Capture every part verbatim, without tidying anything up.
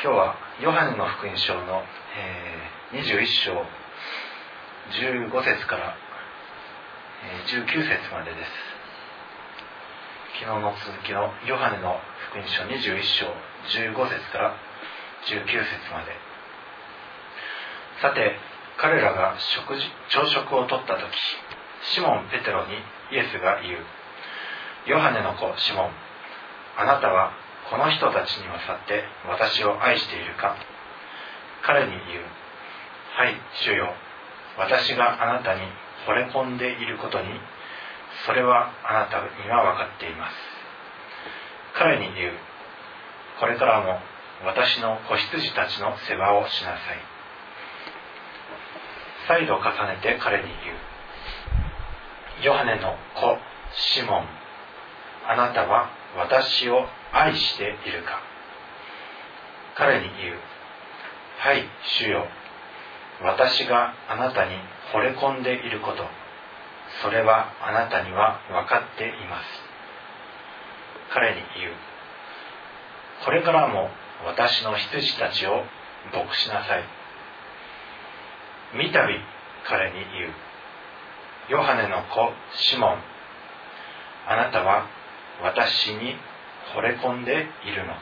今日はヨハネの福音書の、えー、にじゅういっ章じゅうご節から、えー、じゅうきゅう節までです。昨日の続きのヨハネの福音書にじゅういっ章じゅうご節からじゅうきゅう節まで。さて彼らが食事朝食をとった時、シモン・ペテロにイエスが言う。ヨハネの子シモン、あなたはこの人たちに勝って私を愛しているか。彼に言う。はい、主よ。私があなたに惚れ込んでいることに、それはあなたには分かっています。彼に言う。これからも私の子羊たちの世話をしなさい。再度重ねて彼に言う。ヨハネの子シモン、あなたは私を愛しているか。彼に言う。はい、主よ。私があなたに惚れ込んでいること、それはあなたには分かっています。彼に言う。これからも私の羊たちを牧しなさい。三度彼に言う。ヨハネの子シモン、あなたは私に惚れ込んでいるのか。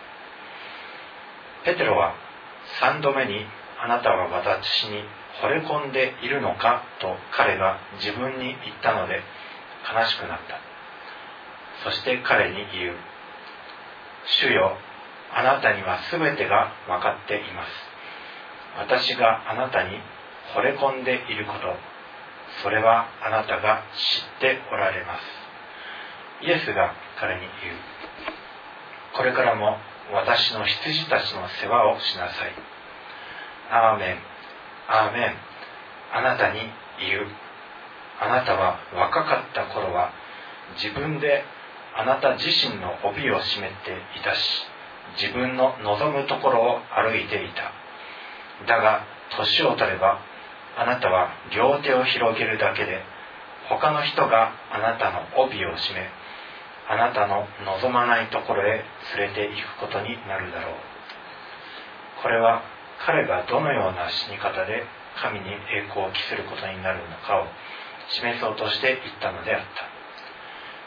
ペテロは三度目にあなたは私に惚れ込んでいるのかと彼が自分に言ったので悲しくなった。そして彼に言う。主よ、あなたにはすべてが分かっています。私があなたに惚れ込んでいること、それはあなたが知っておられます。イエスが彼に言う。これからも私の羊たちの世話をしなさい。アーメン、アーメン。あなたに言う。あなたは若かった頃は自分であなた自身の帯を締めていたし、自分の望むところを歩いていた。だが年を取ればあなたは両手を広げるだけで他の人があなたの帯を締め、あなたの望まないところへ連れて行くことになるだろう。これは彼がどのような死に方で神に栄光を期することになるのかを示そうとして言ったのであった。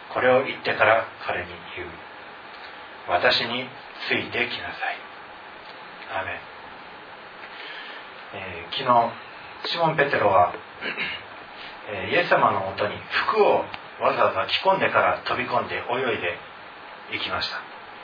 これを言ってから彼に言う。私についてきなさい。アーメン。えー、昨日シモン・ペテロは、えー、イエス様のもとに服をわざわざ着込んでから飛び込んで泳いで行きました。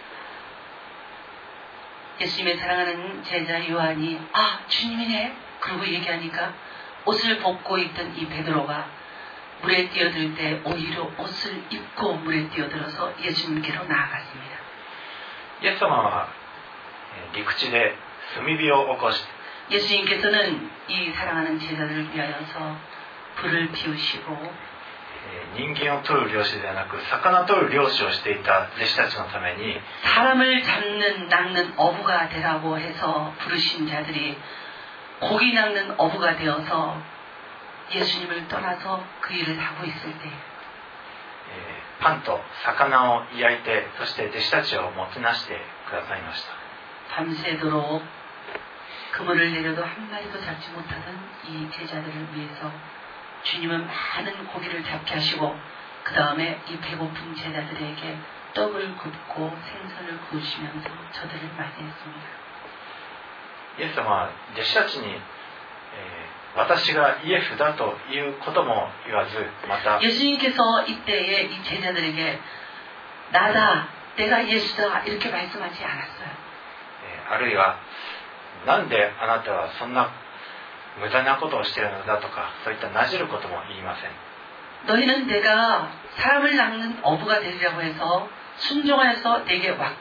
예수님의 사랑하는 제자 요한이 아 주님이네 그러고 얘기하니까 옷을 벗고 있던 이 베드로가 물에 뛰어들 때 오히려 옷을 입고 물에 뛰어들어서 예수님께로 나아갔습니다. イエス様は陸地で炭火を起こし 예수님께서는 이 사랑하는 제자들을 위하여서 불을 피우시고 人間を取る漁師ではなく魚取る漁師をしていた弟子たちのために 사람을 잡는 낚는 어부가 되라고 해서 부르신 자들이 고기 낚는 어부가 되어서 예수님을 떠나서 그 일을 하고 있을 때 パンと魚を焼いてそして弟子たちをもてなしてくださいました。 밤새도록 그물을 내려도 한 마리도 잡지 못하던 이 제자들을 위해서 주님은 많은 고기를 잡게 하시고 그 다음에 이 배고픈 제자들에게 떡을 굽고 생선을 구우시면서 저들을 맞이했습니다. イエス様は弟子たちに、えー、私がイエスだということも言わず、また 예수님께서 이때에 이 제자들에게 나다, 내가 예수다 이렇게 말씀하지 않았어요. えー、あるいはなんであなたはそんな無駄なことをしているのだとか、そういったなじることも言いません。 너희는 내가 사람을 낚는 어부가 되리라고 해서 순종하여서 내게 왔,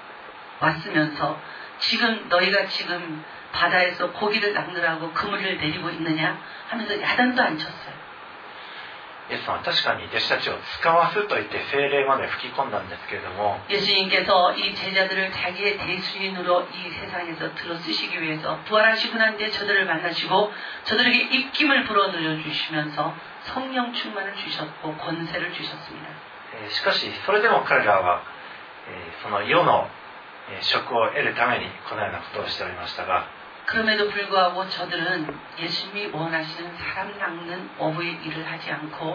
왔으면서 지금 너희가 지금 바다에서 고기를 낚느라고 그물을 내리고 있느냐 하면서 야단도 안 쳤어요. イエス様は確かに弟子たちを使わすと言って聖霊まで吹き込んだんですけれども 예수님께서 이 제자들을 자기의 대수인으로 이 세상에서 들어 쓰시기 위해서 부활하시고 난 뒤에 저들을 만나시고 저들에게 입김을 불어넣어 주시면서 성령 충만을 주셨고 권세를 주셨습니다. しかしそれでも彼らはその世の職を得るためにこのようなことをしておりましたが、 그럼에도 불구하고 저들은 예수님이 원하시는 사람 낚는 어부의 일을 하지 않고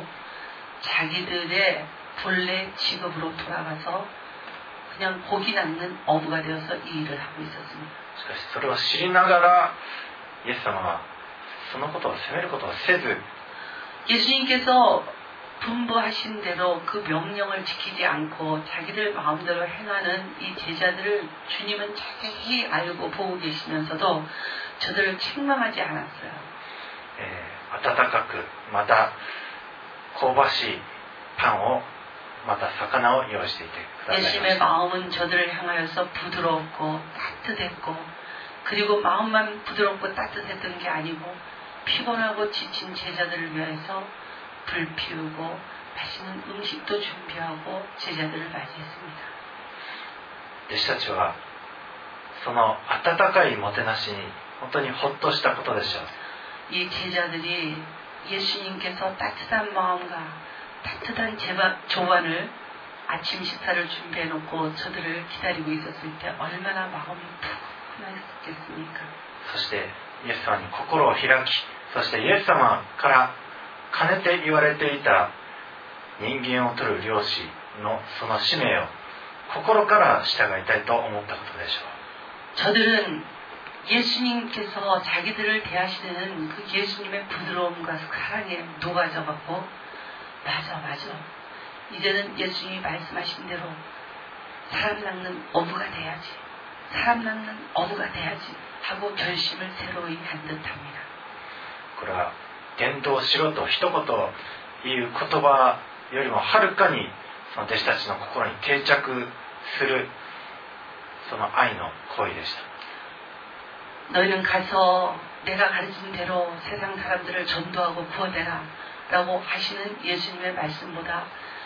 자기들의 본래 직업으로 돌아가서 그냥 고기 낚는 어부가 되어서 이 일을 하고 있었습니다. しかしそれを知りながらイエス様はそのことを責めることをせず、 예수님께서 분부하신 대로 그 명령을 지키지 않고 자기들 마음대로 행하는 이 제자들을 주님은 자세히 알고 보고 계시면서도 저들을 책망하지 않았어요. 温かくまた香ばしいパンをまた魚を用意していてくださいました。 예수님의 마음은 저들을 향하여서 부드럽고 따뜻했고, 그리고 마음만 부드럽고 따뜻했던 게 아니고 피곤하고 지친 제자들을 위해서 불 피우고 맛있는 음식도 준비하고 제자들을 맞이했습니다. 弟子たちはその温かいもてなしに本当にほっとしたことでしょう。 이 제자들이 예수님께서 따뜻한 마음과 따뜻한 제바, 조반을 아침 식사를 준비해 놓고 저들을 기다리고 있었을 때 얼마나 마음이 푸근했겠습니까? そしてイエス様に心を開き、そしてイエス様からかねて言われていた人間を取る漁師のその使命を心から従いたいと思ったことでしょう。 저들은 예수님께서 자기들을 대하시는 그 예수님의 부드러움과 사랑에 녹아져갖고 맞아 맞아 이제는 예수님이 말씀하신 대로 사람 낚는 어부가 돼야지, 사람 낚는 어부가 돼야지 하고 결심을 새로이 한 듯합니다. これは伝道しろと一言いう言葉よりもはるかにその弟子たちの心に定着するその愛の行為でした。 너희는 가서 내가 가르친 대로 세상 사람들을 전도하고 구원해라 라고 하시는 예수님의 말씀보다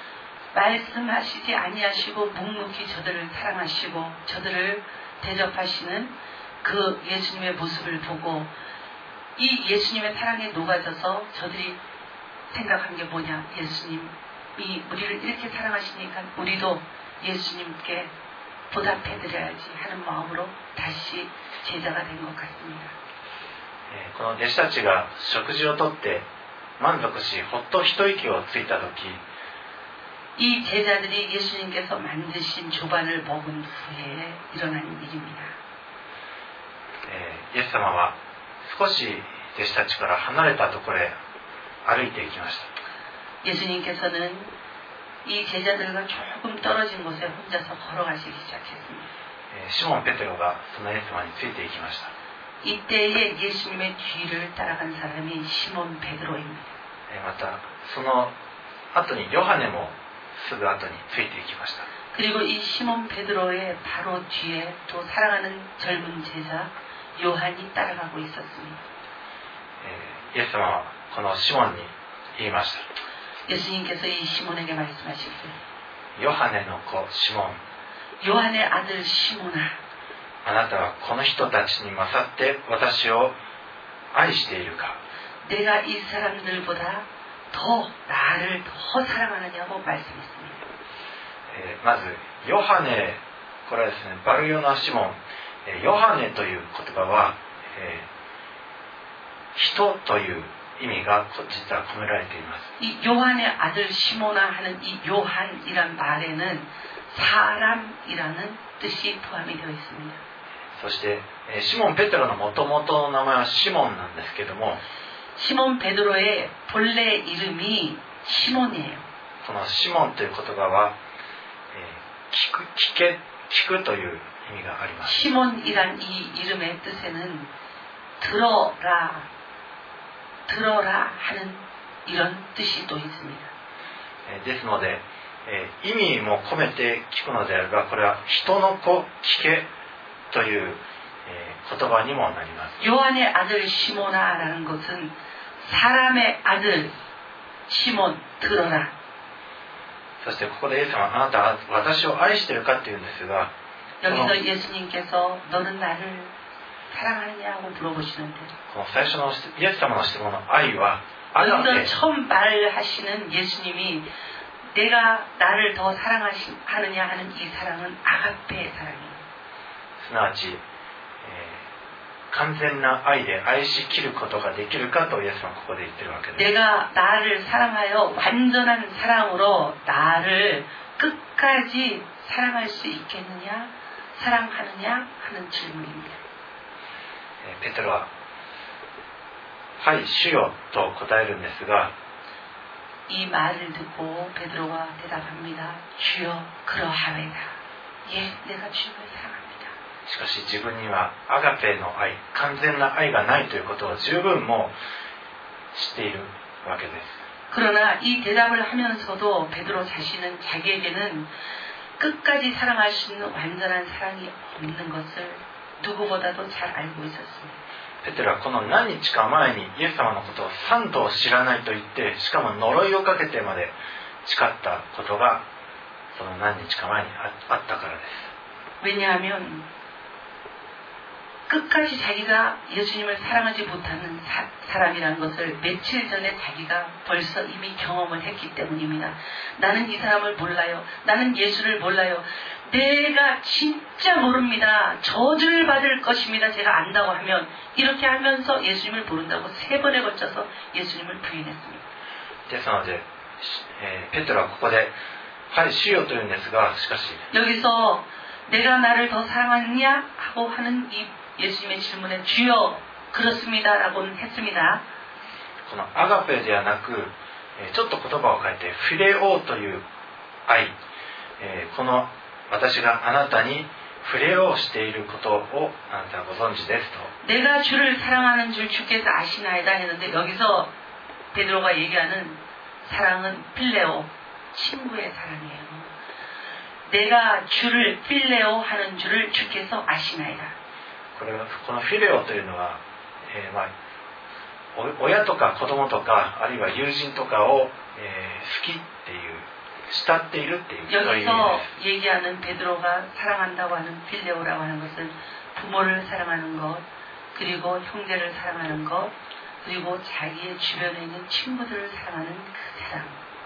말씀하시지 아니하시고 묵묵히 저들을 사랑하시고 저들을 대접하시는 그 예수님의 모습을 보고 이 예수님의 사랑에 녹아져서 저들이 생각한 게 뭐냐, 예수님이 우리를 이렇게 사랑하시니까 우리도 예수님께 보답해드려야지 하는 마음으로 다시 제자가 된 것 같습니다. この弟子たちが食事をとって満足しほっと一息をついた時、 이 제자들이 예수님께서 만드신 조반을 먹은 후에 일어난 일입니다. イエス様は少し弟子たちから離れたところへ歩いていきました。 예수님께서는 이 제자들과 조금 떨어진 곳에 혼자서 걸어가시기 시작했습니다. シモン・ペテロがそのイエス様についていきました。 이때에 예수님의 뒤를 따라간 사람이 시몬 베드로입니다. またその後にヨハネもすぐ後についていきました。 그리고 이 시몬 베드로의 바로 뒤에 또 사랑하는 젊은 제자 요한이 따라가고 있었습니다. イエス様はこのシモンに言いました。 예수님께서 이 시몬에게 말씀하셨어요. ヨハネの子シモン、 요한의 아들 시몬아, あなたはこの人たちに勝って私を愛しているか。 내가 이 사람들보다 더 나를 더 사랑하느냐고 말씀했습니다. まずヨハネ、これはですね、バルヨナシモン、ヨハネという言葉は、えー、人という意味が実は込められています。 이 요한의 아들 시몬아 하는 이 요한이란 말에는 사람이라는 뜻이 포함이 되어 있습니다. そしてシモン・ペテロの元々の名前はシモンなんですけども、 시몬 베드로의 본래 이름이 시몬이에요. このシモンという言葉は、えー、聞く、聞け、聞くという意味があります。 시몬이란 이 이름의 뜻에는 들어라, 들어라 하는 이런 뜻이 또 있습니다. えー、ですので、えー、意味も込めて聞くのであれば、これは人の子聞けという、えー、言葉にもなります。 요한의 아들 시몬아라는 것은 사람의 아들 시몬 들어라. そしてここでイエス様はあなたは私を愛しているかっていうんですが、 여기서 예수님께서 너는 나를 사랑하느냐고 물어보시는데, この最初のイエス様の質問の愛はアガペ、 여기서 처음 말하시는 예수님이 내가 나를 더 사랑하느냐 하는 이 사랑은 아가페의 사랑이에요. すなわち、えー、完全な愛で愛しきることができるかとイエスはここで言ってるわけです。 내가 나를 사랑하여 완전한 사랑으로 나를 끝까지 사랑할 수 있겠느냐, 사랑하느냐 하는 질문입니다. ペテロははい主よと答えるんですが 이 말을 듣고 베드로가 대답합니다. 주여 그러하외다. 예, 내가 주님을 사랑합니다. しかし自分にはアガペの愛、完全な愛がないということを十分もう知っているわけです。 그러나 이 대답을 하면서도 베드로 자신은 자기에게는 끝까지 사랑할 수 있는 완전한 사랑이 없는 것을 누구보다도 잘 알고 있었습니다. ペテロはこの何日か前にイエス様のことを三度知らないと言って、しかも呪いをかけてまで誓ったことがその何日か前にあったからです。 왜냐하면 끝까지 자기가 예수님을 사랑하지 못하는 사, 사람이라는 것을 며칠 전에 자기가 벌써 이미 경험을 했기 때문입니다. 나는 이 사람을 몰라요. 나는 예수를 몰라요. 내가 진짜 모릅니다. 저주를 받을 것입니다. 제가 안다고 하면 이렇게 하면서 예수님을 모른다고 세 번에 걸쳐서 예수님을 부인했습니다. ですので、えー、ペテロはここではい主よと言うんですが、しかし 여기서 내가 나를 더 사랑하느냐 하고 하는 이 예수님의 질문에 주여 그렇습니다 라고는 했습니다. このアガペではなく、ちょっと言葉を変えてフィレオという愛、この私があなたに触れをしていることをあなたはご存知ですと。 내가 주를 사랑하는 줄 주께서 아시나이다 했는데 여기서 베드로가 얘기하는 사랑은 필레오, 친구의 사랑이에요. 내가 주를 필레오 하는 줄을 주께서 아시나이다. これはこのフィレオというのは、えーまあ、親とか子供とかあるいは友人とかを、えー、好きっていう慕っているっていうそういう意味です。 여기서 얘기하는 베드로가 사랑한다고 하는 필레오라고 하는 것은 부모를 사랑하는 것, 그리고 형제를 사랑하는 것, 그리고 자기의 주변에 있는 친구들을 사랑하는 그 사랑,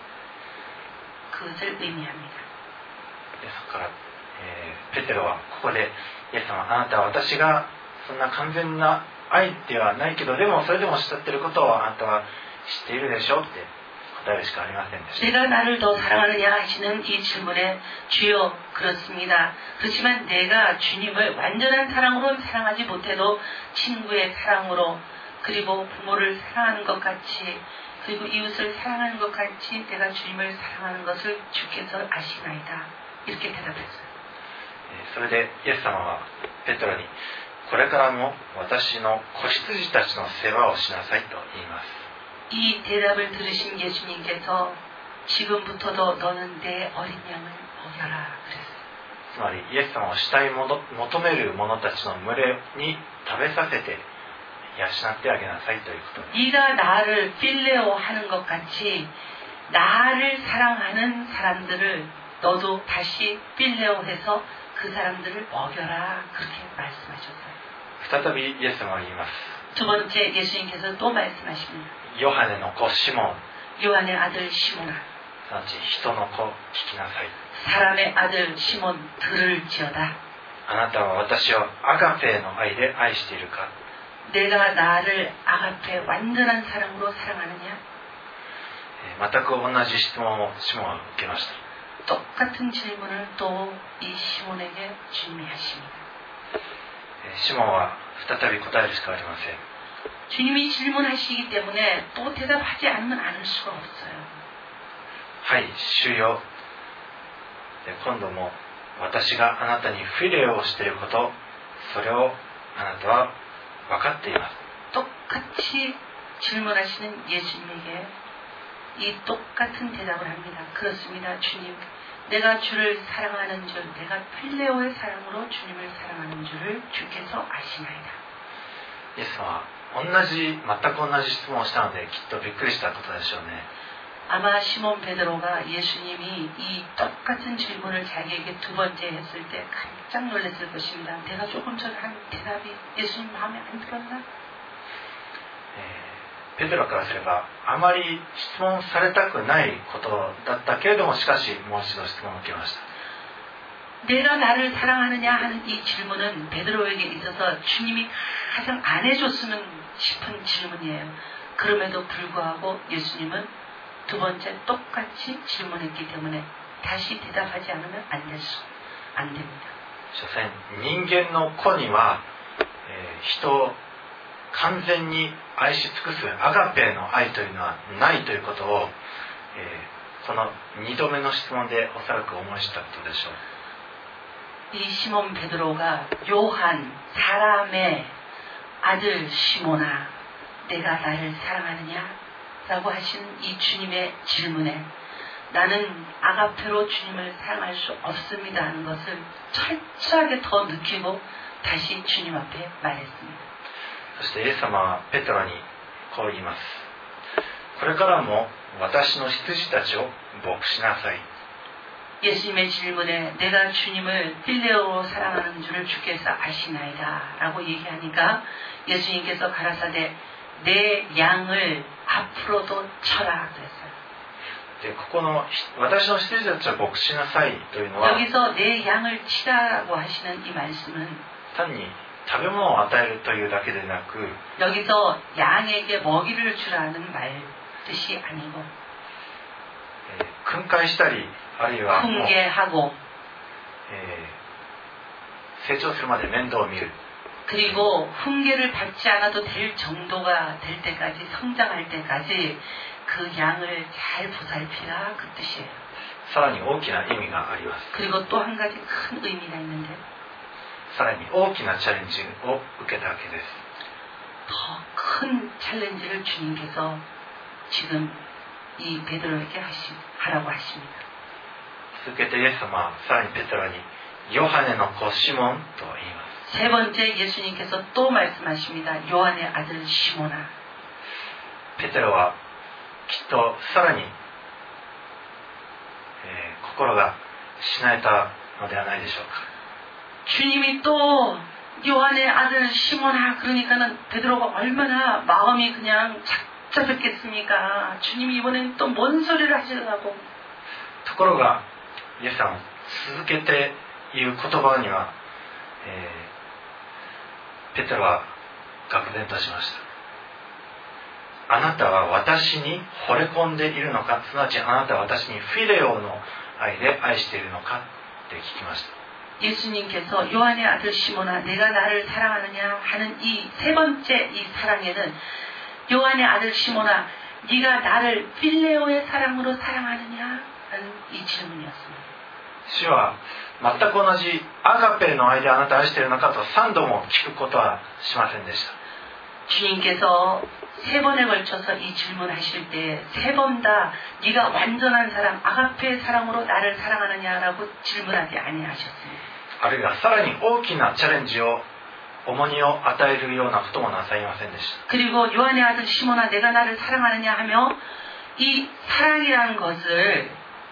그것을 의미합니다. ですから、えー、ペテロはここでイエス様あなたは私がそんな完全な愛ではないけどでもそれでも慕っていることをあなたは知っているでしょうって答えるしかありませんでした。 내가 나를 더 사랑하느냐 하시는 이 질문에 주여 그렇습니다. 그렇지만 내가 주님을 완전한 사랑으로 사랑하지 못해도 친구의 사랑으로 그리고 부모를 사랑하는 것 같이 그리고 이웃을 사랑하는 것 같이 내가 주님을 사랑하는 것을 주께서 아시나이다. 이렇게 대답했어요. それでイエス様はペテロにこれからも私の子羊たちの世話をしなさいと言います。 이 대답을 들으신 예수님께서 지금부터도 너는 내 어린 양을 먹여라 그랬어요. つまりイエス様を慕い求める者たちの群れに食べさせて養ってあげなさいということです。 네가 나를 필레오 하는 것 같이 나를 사랑하는 사람들을 너도 다시 필레오해서 그 사람들을 먹여라 그렇게 말씀하셨어요. 再びイエス様は言います。 두 번째 예수님께서 또 말씀하십니다. ヨハネの子シモン 요한의 아들 시몬아 すなわち人の子聞きなさい。 사람의 아들 시몬 들을지어다. あなたは私をアガペの愛で愛しているか。 내가 나를 아가페 완전한 사랑으로 사랑하느냐? 全く同じ質問をシモンは受けました。 똑같은 질문을 또 이 시몬에게 주님이 하십니다. シモンは再び答えるしかありません。 주님이 질문하시기 때문에 또 대답하지 않으면 않을 수가 없어요. はい主よ。今度も私があなたにフィレをしていること、それをあなたは分かっています。 똑같이 질문하시는 예수님에게 이 똑같은 대답을 합니다. 그렇습니다, 주님. 내가 주를 사랑하는 줄, 내가 필레오의 사랑으로 주님을 사랑하는 줄을 주께서 아시나이다. イエス様は同じ全く同じ質問をしたのできっとびっくりしたことでしょうね。 아마 시몬 베드로가 예수님이 이 똑같은 질문을 자기에게 두 번째 했을 때 깜짝 놀랐을 것입니다. 내가 조금 전에 한 대답이 예수님 마음에 안 들었나? ペテロからすればあまり質問されたくないことだったけれどもしかしもう一度質問を受けました。 내가 나를 사랑하느냐 하는 이 질문은 베드로에게 있어서 주님이 가장 안 해줬으면 싶은 질문이에요. 그럼에도 불구하고 예수님은 두 번째 똑같이 질문했기 때문에 다시 대답하지 않으면 안 될 수, 안 됩니다. 所詮人間の子には、えー、人を完全に愛し尽くすアガペの愛というのはないということを、えー、このにどめの質問でおそらく思い知ったことでしょう。 이 시몬 베드로가 요한 사람의 아들 시몬아 내가 나를 사랑하느냐? 라고 하신 이 주님의 질문에 나는 아가페로 주님을 사랑할 수 없습니다 하는 것을 철저하게 더 느끼고 다시 주님 앞에 말했습니다. そしてイエス様はペテロにこう言います。これからも私の羊たちを牧しなさい。 예수님의 질문에 내가 주님을 필레오로 사랑하는 줄을 주께서 아시나이다 라고 얘기하니까 예수님께서 가라사대 내 양을 앞으로도 쳐라 그랬어요. でここの私の羊たちを牧しなさいというのは 여기서 내 양을 치라고 하시는 이 말씀은 単に食べ物を与えるというだけでなく 여기서 양에게 먹이를 주라는 말 뜻이 아니고 訓戒したりあるいは 훈계하고 えー、成長するまで面倒を見る 그리고 훈계를 받지 않아도 될 정도가 될 때까지 성장할 때까지 그 양을 잘 보살피라 그 뜻이에요. さらに大きな意味があります。 그리고 또 한 가지 큰 의미가 있는데 さらに大きなチャレンジを受けたわけです。 더 큰 챌린지를 주님께서 지금 이 베드로에게 하시, 하라고 하십니다. 続けてイエス様はさらにペテロにヨハネの子シモンと言います。 세 번째 예수님께서 또 말씀하십니다. 요한의 아들 시몬아. ペテロはきっとさらに、えー、心がしなえたのではないでしょうか。 주님이 또 요한의 아들 시몬아 그러니까는 베드로가 얼마나 마음이 그냥 착잡했겠습니까. 주님이 이번엔 또 뭔 소리를 하시려고. ところがイエス様は続けて言う言葉には、えー、ペテロは愕然としました。あなたは私に惚れ込んでいるのか、すなわちあなたは私にフィレオの愛で愛しているのかって聞きました。 예수님께서 요한의 아들 시몬아 내가 나를 사랑하느냐 하는 이 세 번째 이 사랑에는 요한의 아들 시몬아 네가 나를 필레오의 사랑으로 사랑하느냐 하는 이 질문이었습니다. 主は全く同じアガペの愛であなたを愛しているのかとさんども聞くことはしませんでした。 주님께서 세 번에 걸쳐서 이 질문하실 때 세 번 다 네가 완전한 사랑, 아가페의 사랑으로 나를 사랑하느냐라고 질문하지 아니하셨습니다. あるいはさらに大きなチャレンジを重荷を与えるようなこともなさいませんでした。 그리고 요한의 아들 시몬아 내가 나를 사랑하느냐 하며 이 사랑이라는 것을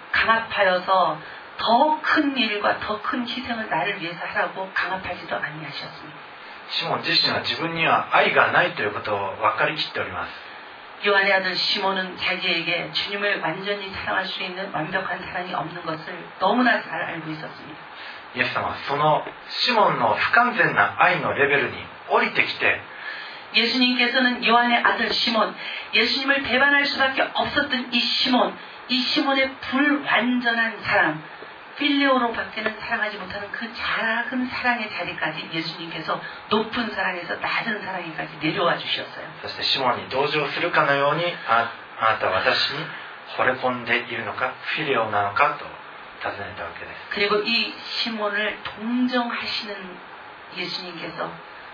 강압하여서 더 큰 일과 더 큰 희생을 나를 위해서 하라고 강압하지도 아니하셨습니다. シモン自身は自分には愛がないということを分かりきっております。 요한의 아들 시몬은 자기에게 주님을 완전히 사랑할 수 있는 완벽한 사랑이 없는 것을 너무나 잘 알고 있었습니다. イエス様はそのシモンの不完全な愛のレベルに降りてきて 예수님께서는 요한의 아들 시몬, 예수님을 배반할 수밖에 없었던 이 시몬, 이 시몬의 불완전한 사랑, 필레오로 밖에는 사랑하지 못하는 그 작은 사랑의 자리까지 예수님께서 높은 사랑에서 낮은 사랑에까지 내려와 주셨어요. そしてシモンに同情するかのように あ, あなたは私に惚れ込んでいるのかフィレオなのかと尋ねたわけです。 그리고 이 시몬을 동정하시는 예수님께서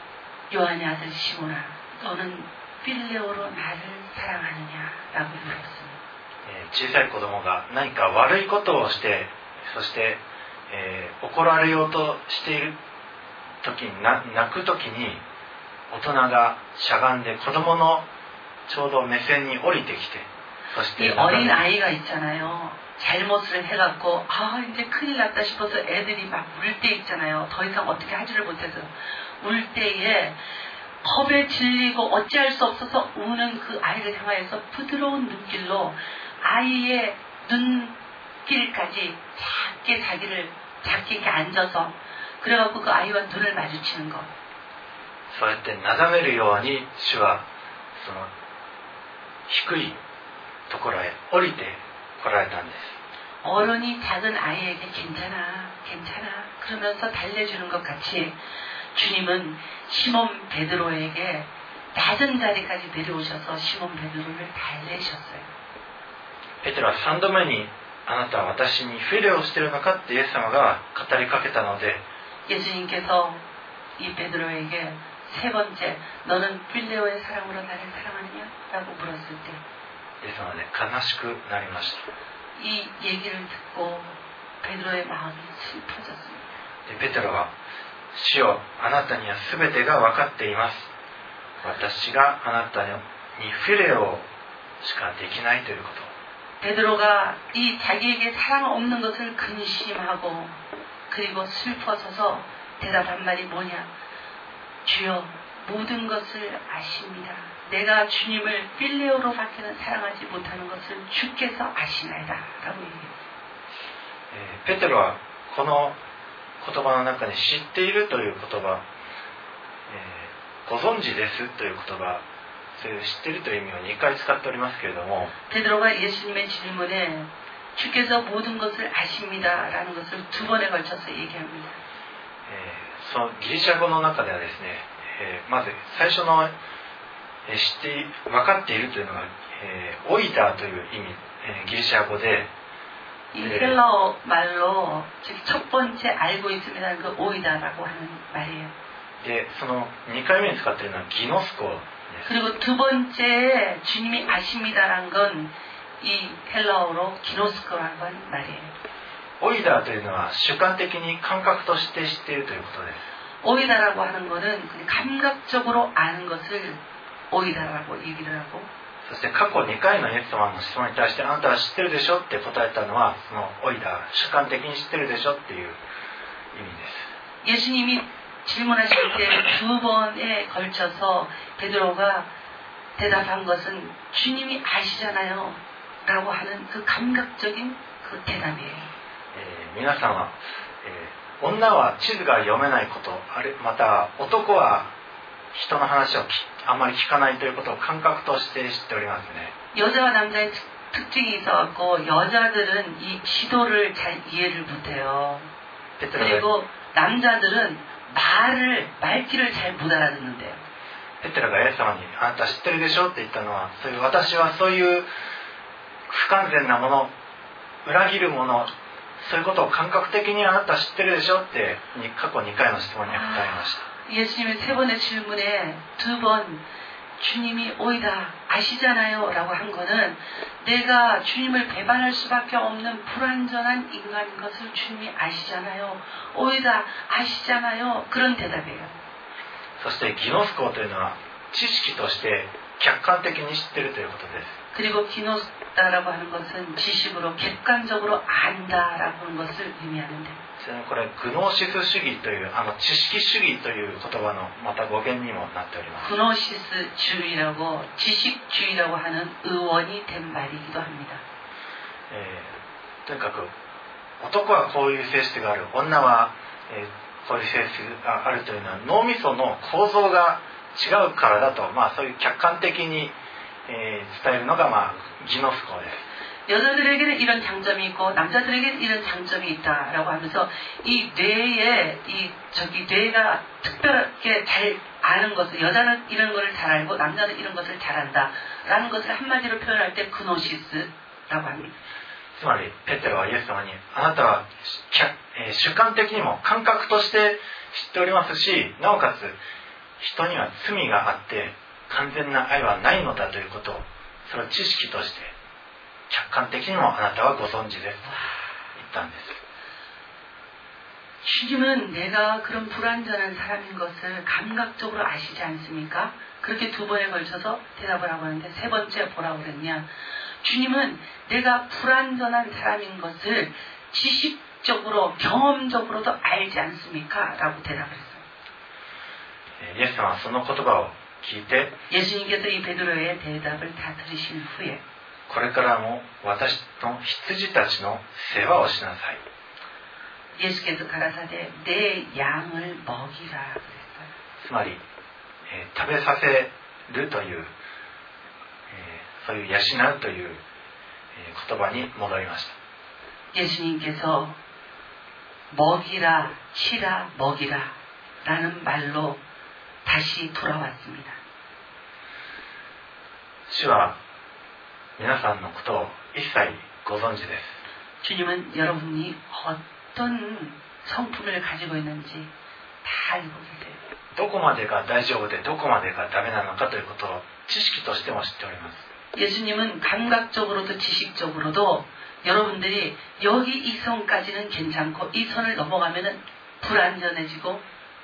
요한의 아들 시몬아 너는 필레오로 나를 사랑하느냐라고 물었습니다. 小さい子供が何か悪いことをしてそして、えー、怒られようとしている時にな泣く時に大人がしゃがんで子供のちょうど目線に降りてきてそして 이 어린 아이가 있잖아요. 잘못을 해갖고 아 이제 큰일 났다 싶어서 애들이 막 울 때 있잖아요. 더 이상 어떻게 하지를 못해서 울 때에 겁에 질리고 어찌할 수 없어서 우는 그 아이를 향하여서 부드러운 눈길로 아이의 눈길까지 작게 자기를 작게 이렇게 앉아서 그래갖고 그 아이와 눈을 마주치는 것. そうやって眺めるように主はその低いところへ降りて来られたんです。 어른이 작은 아이에게 괜찮아, 괜찮아 그러면서 달래주는 것 같이 주님은 시몬 베드로에게 낮은 자리까지 내려오셔서 시몬 베드로를 달래셨어요. ペテロは三度目にあなたは私にフィレをしているのかってイエス様が語りかけたので 예수님께서 이 베드로에게 세 번째 너는 필레오의 사랑으로 나를 사랑하느냐? 라고 물었을 때 イエス様はね悲しくなりました。 이 얘기를 듣고 베드로의 마음이 슬퍼졌습니다. でペテロは主よあなたには全てが分かっています。私があなたにフィレオしかできないということ。 베드로가 이 자기에게 사랑 없는 것을 근심하고 그리고 슬퍼져서 대답한 말이 뭐냐? 주여 모든 것을 아십니다. 내가 주님을 필레오로 밖에는 사랑하지 못하는 것을 주께서 아시나이다. 라고 얘기했어요. ペテロはこの言葉の中に知っているという言葉、えー、ご存知ですという言葉、そういう知っているという意味をにかい使っておりますけれども 베드로가 예수님의 질문에 주께서 모든 것을 아십니다라는 것을 두 번에 걸쳐서 얘기합니다. そのギリシャ語の中ではですね、えー、まず最初の、えー、知って分かっているというのが、えー、オイダーという意味、えー、ギリシャ語で 이 헬라어 말로 즉 첫 번째 알고 있습니다는 그 오이다라고 하는 말이에요. でそのにかいめに使っているのはギノスコです。 그리고 두 번째 주님이 아십니다라는 건 이 헬라어로 기노스코라고 하는 말이에요. オイダーというのは主観的に感覚として知っているということです。 오이다라고 하는 거는 감각적으로 아는 것을 오이다라고 얘기를 하고 そして過去にかいのイエス様の質問に対してあなたは知ってるでしょって答えたのはそのオイダー主観的に知ってるでしょっていう意味です。 예수님이 질문하실 때 두 번에 걸쳐서 베드로가 대답한 것은 주님이 아시잖아요 라고 하는 그 감각적인 그 대답이에요. えー、皆さんは、えー、女は地図が読めないこと、あれまた男は人の話をあまり聞かないということを感覚として知っておりますね。 여자와 남자의 특징이 있어갖고 여자들은 이 지도를 잘 이해를 못해요. 그리고 남자들은 말을 말귀를 잘 못 알아듣는데요. ペテロがイエス様にあなた知ってるでしょって言ったのはそういう私はそういう不完全なもの裏切るものそういうことを感覚的にあなた知ってるでしょって過去にかいの質問に答えました。 예수님의 세 번의 질문에 두 번 주님이 오이다 아시잖아요 라고 한 거는 내가 주님을 배반할 수밖에 없는 불완전한 인간인 것을 주님이 아시잖아요. 오이다 아시잖아요. 그런 대답이에요. そしてギノスコというのは知識として客観的に知っているということです。 그리고 기노스다라고 하는 것은 지식으로 객관적으로 안다라고 하는 것을 의미하는데 これグノーシス主義というあの知識主義という言葉のまた語源にもなっております。 그노시스주의라고 지식주의라고 하는 의원이 된 말이기도 합니다. えー、とにかく男はこういう性質がある、女は、えーこういう性質があるというのは脳みその構造が違うからだと、まあ、そういう客観的に、えー、伝えるのが、まあ、ギノスコです。 여자들에게는 이런 장점이 있고 남자들에게는 이런 장점이 있다라고 하면서 이 뇌에 이 저기 뇌가 특별하게 잘 아는 것을 여자는 이런 것을 잘 알고 남자는 이런 것을 잘 안다라는 것을 한마디로 표현할 때 그노시스라고 합니다. つまりペテロはイエス様にあなたは主観的にも感覚として知っておりますし、なおかつ人には罪があって完全な愛はないのだということをそれを知識として客観的にもあなたはご存知ですと言ったんです。 주님은 내가 그런 불완전한 사람인 것을 감각적으로 아시지 않습니까? 그렇게 두 번에 걸쳐서 대답을 하고 하는데 세 번째 뭐라고 그랬냐? 주님은 내가 불완전한 사람인 것을 지식적으로 경험적으로도 알지 않습니까? 라고 대답을 했어요. 예수님은 그 말을 듣고 예수님께서 이 베드로의 대답을 다 들으신 후에 これからも私の羊たちの世話をしなさい。 예수께서 가라사대 내 양을 먹이라 그랬어요. つまり、えー、食べさせるという、えー、そういう養うという、えー、言葉に戻りました。 예수님께서 먹이라, 치라, 먹이라 라는 말로 다시 돌아왔습니다. 主は皆さんのことを一切ご存知です。 주님은 여러분이 어떤 성품을 가지고 있는지 다 알고 계세요. どこまでが大丈夫でどこまでがダメなのかということを知識としても知っております。 예수님은 감각적으로도 지식적으로도 여러분들이 여기 이 선까지는 괜찮고 이 선을 넘어가면은 불안전해지고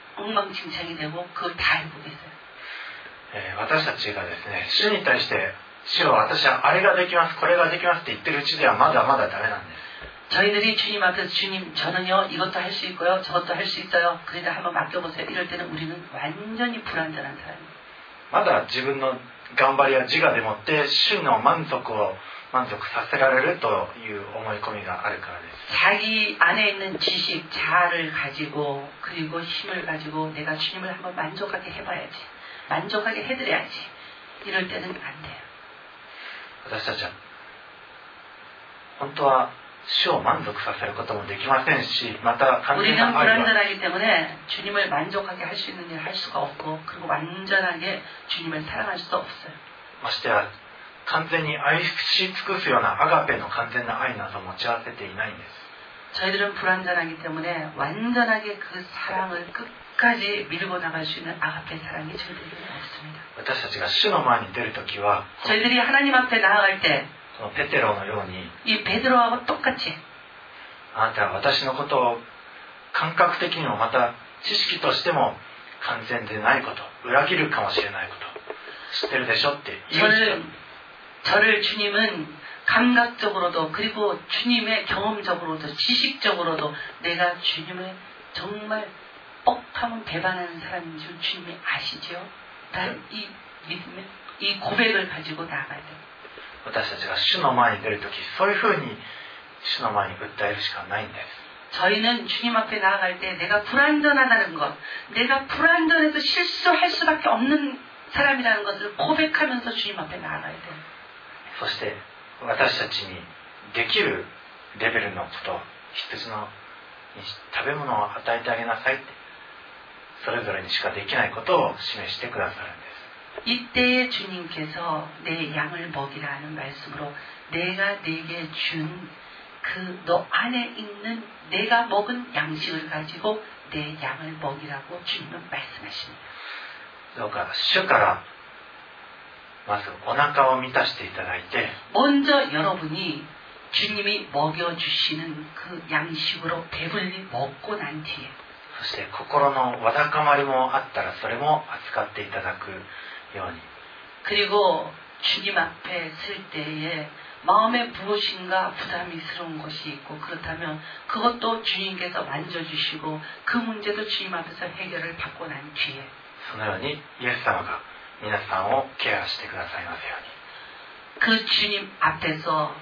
엉망진창이 되고 그걸 다 알고 계세요. えー、私たちがですね、主に対して主は私はあれができますこれができますって言ってるうちではまだまだダメなんです。 저희들이 주님 앞에서 주님 저는요 이것도 할 수 있고요 저것도 할 수 있어요 그러니까 한번 맡겨보세요 이럴 때는 우리는 완전히 불안전한 사람이에요. まだ自分の頑張りや自我でもって主の満足を満足させられるという思い込みがあるからです。 자기 안에 있는 지식, 자아를 가지고 그리고 힘을 가지고 내가 주님을 한번 만족하게 해봐야지 만족하게 해드려야지 이럴 때는 안 돼요. 私たちは本当は主を満足させることもできませんしまた完全 우리는 な愛は 불완전하기 때문에 주님을 만족하게 할 수 있는 일을 할 수가 없고 그리고 완전하게 주님을 사랑할 수도 없어요. ましてや完全に愛し尽くすようなアガペの完全な愛など持ち合わせていないんです。 저희들은 불완전하기 때문에 완전하게 그 사랑을 끝까지 밀고 나갈 수 있는 아가페 사랑이 저희들에게는 없습니다. 私たちが主の前に出るときは 저희들이 하나님 앞에 나아갈 때 このペテロのように 이 베드로하고 똑같이 あなたは私のことを感覚的にもまた知識としても完全でないこと裏切るかもしれないこと知ってるでしょって言う 저를, 저를 주님은 감각적으로도 그리고 주님의 경험적으로도 지식적으로도 내가 주님을 정말 뻑하면 배반하는 사람인 줄 주님이 아시죠? 난 이 믿음의 이 고백을 가지고 나아가야 돼요. 私たちが主の前に出るときそういうふうに主の前に訴えるしかないんです。 저희는 주님 앞에 나아갈 때 내가 불완전하다는 것, 내가 불완전해서 실수할 수밖에 없는 사람이라는 것을 고백하면서 주님 앞에 나아가야 돼요. そして私たちにできるレベルのこと羊の食べ物を与えてあげなさいってそれぞれにしかできないことを示してくださるんです。 이때에 주님께서 내 양을 먹이라는 말씀으로 내가 내게 준 그 너 안에 있는 내가 먹은 양식을 가지고 내 양을 먹이라고 주님은 말씀하십니다. どうか主からまずお腹を満たしていただいて 먼저 여러분이 주님이 먹여주시는 그 양식으로 배불리 먹고 난 뒤에 そして心のわだかまりもあったらそれも扱っていただくように 그리고 주님 앞에 설 때에 마음에 무엇인가 부담스러운 것이 있고 그렇다면 그것도 주님께서 만져주시고 그 문제도 주님 앞에서 해결을 받고 난 뒤에 そのようにイエス様が皆さんをケアしてくださいますように 그 주님 앞에서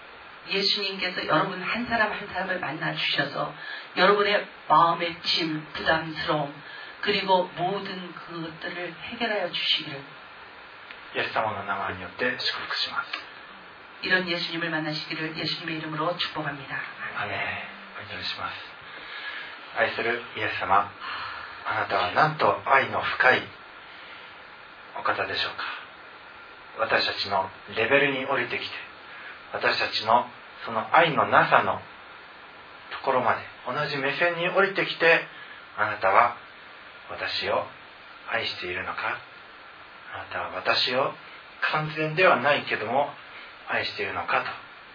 예수님께서 여러분 한 사람 한 사람을 만나 주셔서 여러분의 마음의 짐, 부담스러움 그리고 모든 그것들을 해결하여 주시기를 イエス様の名前によって祝福します。 이런 예수님을 만나시기를 예수님의 이름으로 축복합니다. アメン。お祈りします。愛するイエス様、あなたはなんと愛の深いお方でしょうか。私たちのレベルに降りてきて、私たちのその愛のなさのところまで同じ目線に降りてきて、あなたは私を愛しているのか、あなたは私を完全ではないけども愛しているのかと、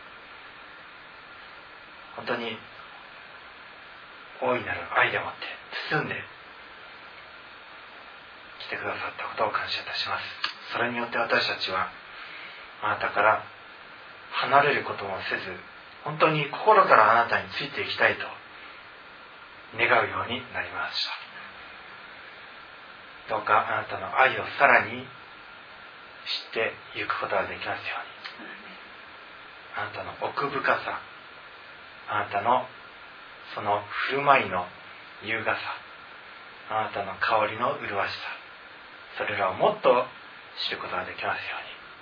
本当に大いなる愛でもって包んで来てくださったことを感謝いたします。それによって私たちはあなたから離れることもせず、本当に心からあなたについていきたいと願うようになりました。どうかあなたの愛をさらに知っていくことができますように、あなたの奥深さ、あなたのその振る舞いの優雅さ、あなたの香りの麗しさ、それらをもっと知ることができますよ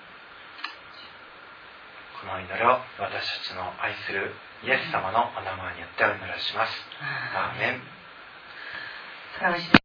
うに、この祈りを私たちの愛するイエス様のお名前によってお祈りします。アーメン。